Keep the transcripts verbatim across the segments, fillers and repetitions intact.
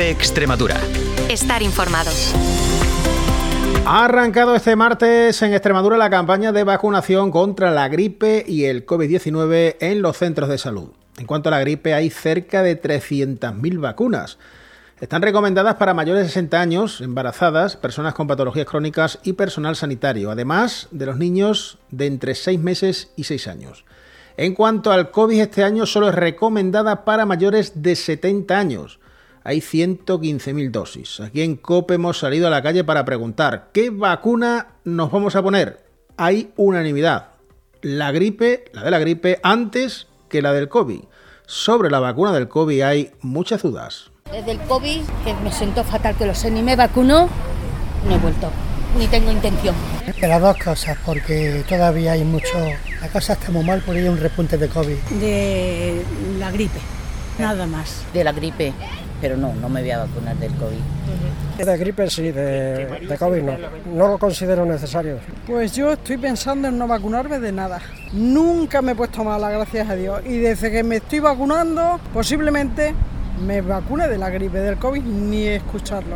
COPE Extremadura. Estar informado. Ha arrancado este martes en Extremadura la campaña de vacunación contra la gripe y el covid diecinueve en los centros de salud. En cuanto a la gripe, hay cerca de trescientas mil vacunas. Están recomendadas para mayores de sesenta años, embarazadas, personas con patologías crónicas y personal sanitario, además de los niños de entre seis meses y seis años. En cuanto al COVID, este año solo es recomendada para mayores de setenta años. Hay ciento quince mil dosis. Aquí en COPE hemos salido a la calle para preguntar ¿qué vacuna nos vamos a poner? Hay unanimidad. La gripe, la de la gripe, antes que la del COVID. Sobre la vacuna del COVID hay muchas dudas. Desde el COVID, que me siento fatal, que lo sé, ni me vacuno, no he vuelto, ni tengo intención. De las dos cosas, porque todavía hay mucho... La cosa está muy mal, porque hay un repunte de COVID. De la gripe, nada más. De la gripe, pero no, no me voy a vacunar del COVID. De gripe sí, de, de COVID no. No lo considero necesario. Pues yo estoy pensando en no vacunarme de nada. Nunca me he puesto mala, gracias a Dios. Y desde que me estoy vacunando, posiblemente me vacune de la gripe, del COVID, ni escucharlo.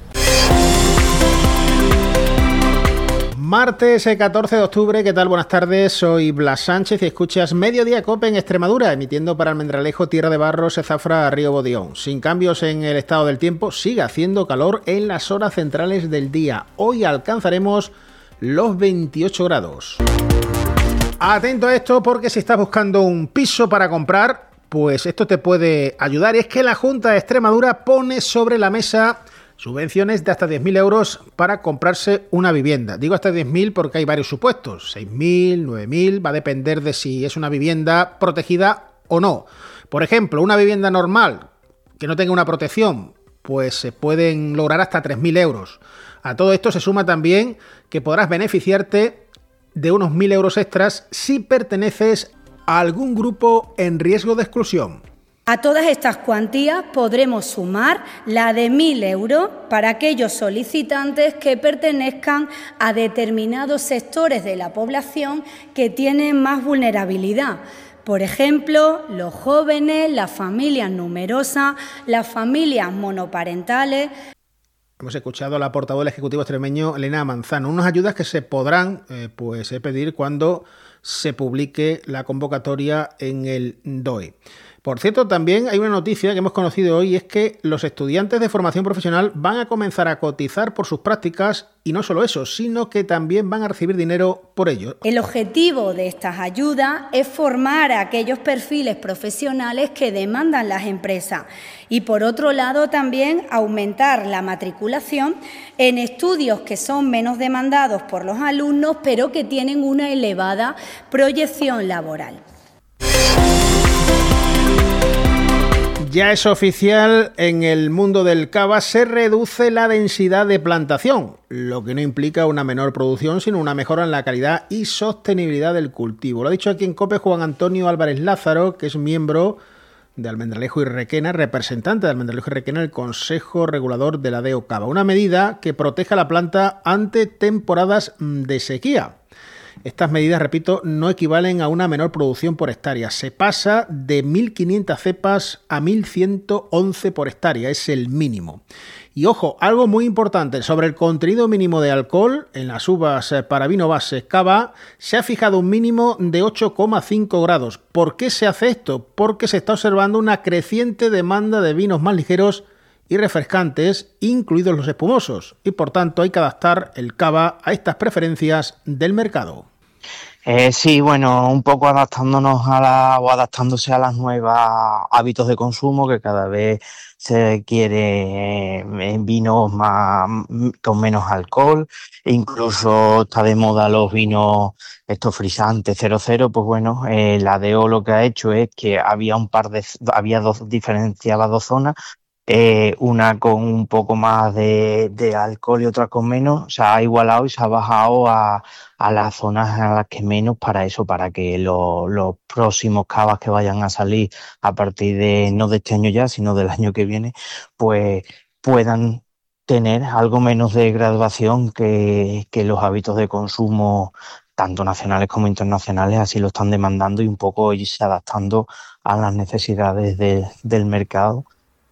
Martes catorce de octubre, ¿qué tal? Buenas tardes, soy Blas Sánchez y escuchas Mediodía COPE en Extremadura, emitiendo para Almendralejo, Tierra de Barros, Zafra, Río Bodión. Sin cambios en el estado del tiempo, sigue haciendo calor en las horas centrales del día. Hoy alcanzaremos los veintiocho grados. Atento a esto, porque si estás buscando un piso para comprar, pues esto te puede ayudar. Y es que la Junta de Extremadura pone sobre la mesa subvenciones de hasta diez mil euros para comprarse una vivienda. Digo hasta diez mil porque hay varios supuestos. seis mil, nueve mil, va a depender de si es una vivienda protegida o no. Por ejemplo, una vivienda normal que no tenga una protección, pues se pueden lograr hasta tres mil euros. A todo esto se suma también que podrás beneficiarte de unos mil euros extras si perteneces a algún grupo en riesgo de exclusión. A todas estas cuantías podremos sumar la de mil euros para aquellos solicitantes que pertenezcan a determinados sectores de la población que tienen más vulnerabilidad. Por ejemplo, los jóvenes, las familias numerosas, las familias monoparentales. Hemos escuchado a la portavoz del Ejecutivo extremeño, Elena Manzano, unas ayudas que se podrán eh, pues, eh, pedir cuando se publique la convocatoria en el D O E. Por cierto, también hay una noticia que hemos conocido hoy, y es que los estudiantes de formación profesional van a comenzar a cotizar por sus prácticas, y no solo eso, sino que también van a recibir dinero por ello. El objetivo de estas ayudas es formar a aquellos perfiles profesionales que demandan las empresas y, por otro lado, también aumentar la matriculación en estudios que son menos demandados por los alumnos, pero que tienen una elevada proyección laboral. Ya es oficial, en el mundo del cava se reduce la densidad de plantación, lo que no implica una menor producción, sino una mejora en la calidad y sostenibilidad del cultivo. Lo ha dicho aquí en COPE Juan Antonio Álvarez Lázaro, que es miembro de Almendralejo y Requena, representante de Almendralejo y Requena, el Consejo Regulador de la D E O Cava. Una medida que protege a la planta ante temporadas de sequía. Estas medidas, repito, no equivalen a una menor producción por hectárea. Se pasa de mil quinientas cepas a mil ciento once por hectárea, es el mínimo. Y ojo, algo muy importante, sobre el contenido mínimo de alcohol en las uvas para vino base cava, se ha fijado un mínimo de ocho coma cinco grados. ¿Por qué se hace esto? Porque se está observando una creciente demanda de vinos más ligeros y refrescantes, incluidos los espumosos, y por tanto hay que adaptar el cava a estas preferencias del mercado. Eh, sí, bueno, un poco adaptándonos a la, o adaptándose a los nuevos hábitos de consumo, que cada vez se quiere eh, vinos más con menos alcohol, e incluso está de moda los vinos estos frisantes cero cero. Pues bueno, eh, la D E O lo que ha hecho es que había un par de, había dos, diferenciaba dos zonas. Eh, una con un poco más de, de alcohol y otra con menos. Se ha igualado y se ha bajado a, a las zonas a las que menos, para eso, para que lo, los próximos cavas que vayan a salir a partir de, no de este año ya, sino del año que viene, pues puedan tener algo menos de graduación que, que los hábitos de consumo, tanto nacionales como internacionales, así lo están demandando, y un poco irse adaptando a las necesidades de, del mercado.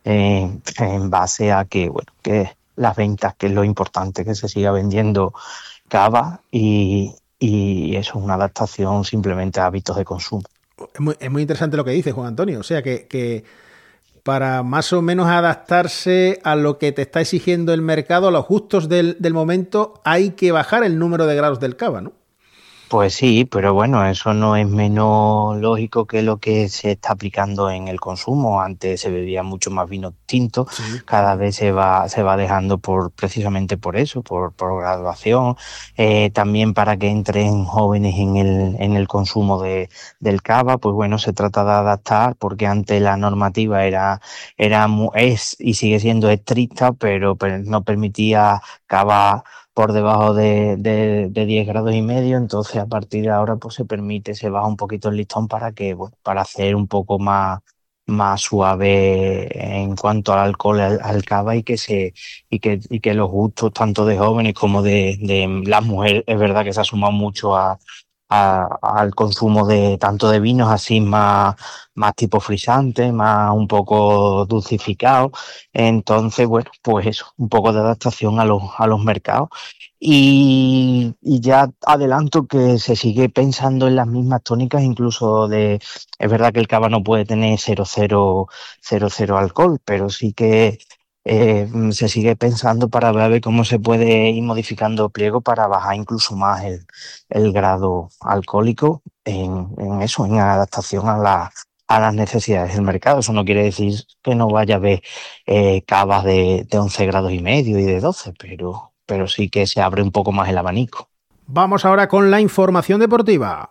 eh, en base a que, bueno, que las ventas, que es lo importante, que se siga vendiendo cava y, y eso es una adaptación simplemente a hábitos de consumo. Es muy, es muy interesante lo que dice Juan Antonio, o sea que, que para más o menos adaptarse a lo que te está exigiendo el mercado, a los gustos del, del momento, hay que bajar el número de grados del cava, ¿no? Pues sí, pero bueno, eso no es menos lógico que lo que se está aplicando en el consumo. Antes se bebía mucho más vino tinto, sí. Cada vez se va se va dejando por precisamente por eso, por, por graduación, eh, también para que entren jóvenes en el en el consumo de del cava. Pues bueno, se trata de adaptar, porque antes la normativa era era es y sigue siendo estricta, pero, pero no permitía cava por debajo de, de, de diez grados y medio, entonces a partir de ahora pues se permite, se baja un poquito el listón para que, bueno, para hacer un poco más, más suave en cuanto al alcohol, al, al cava, y que se, y que, y que los gustos tanto de jóvenes como de, de las mujeres, es verdad que se ha sumado mucho a, a, al consumo de tanto de vinos así más, más tipo frisante, más un poco dulcificado. Entonces, bueno, pues eso, un poco de adaptación a los, a los mercados. Y, y ya adelanto que se sigue pensando en las mismas tónicas, incluso de, es verdad que el cava no puede tener cero cero alcohol, pero sí que eh, se sigue pensando para ver cómo se puede ir modificando el pliego para bajar incluso más el, el grado alcohólico en, en eso, en adaptación a la a las necesidades del mercado. Eso no quiere decir que no vaya a haber eh, cavas de, de once grados y medio y de doce, pero, pero sí que se abre un poco más el abanico. Vamos ahora con la información deportiva.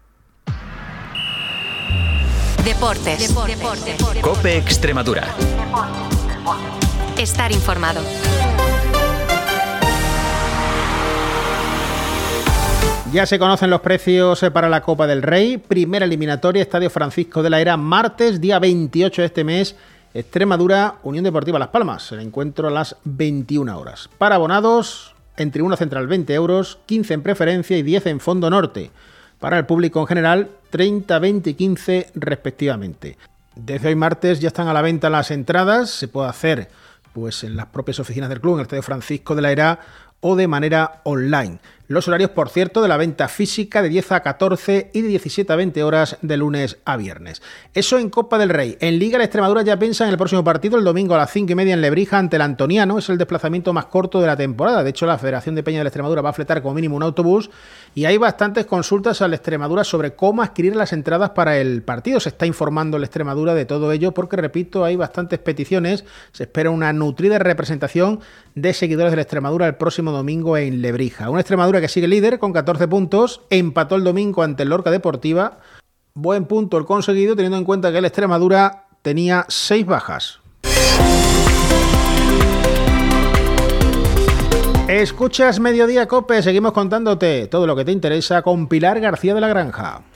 Deportes. Deportes. Deportes. COPE Extremadura. Estar informado. Ya se conocen los precios para la Copa del Rey. Primera eliminatoria, Estadio Francisco de la Era, martes, día veintiocho de este mes. Extremadura, Unión Deportiva Las Palmas. El encuentro a las veintiuna horas. Para abonados, en tribuna central veinte euros, quince en preferencia y diez en fondo norte. Para el público en general, treinta, veinte y quince respectivamente. Desde hoy martes ya están a la venta las entradas. Se puede hacer pues en las propias oficinas del club, en el Estadio Francisco de la Era, o de manera online. Los horarios, por cierto, de la venta física de diez a catorce y de diecisiete a veinte horas de lunes a viernes. Eso en Copa del Rey. En Liga, la Extremadura ya piensa en el próximo partido, el domingo a las cinco y media en Lebrija ante el Antoniano. Es el desplazamiento más corto de la temporada. De hecho, la Federación de Peña de la Extremadura va a fletar como mínimo un autobús y hay bastantes consultas a la Extremadura sobre cómo adquirir las entradas para el partido. Se está informando la Extremadura de todo ello porque, repito, hay bastantes peticiones. Se espera una nutrida representación de seguidores de la Extremadura el próximo domingo en Lebrija. Una Extremadura que sigue líder con catorce puntos, empató el domingo ante el Lorca Deportiva. Buen punto el conseguido, teniendo en cuenta que la Extremadura tenía seis bajas. Escuchas Mediodía Cope, seguimos contándote todo lo que te interesa con Pilar García de la Granja.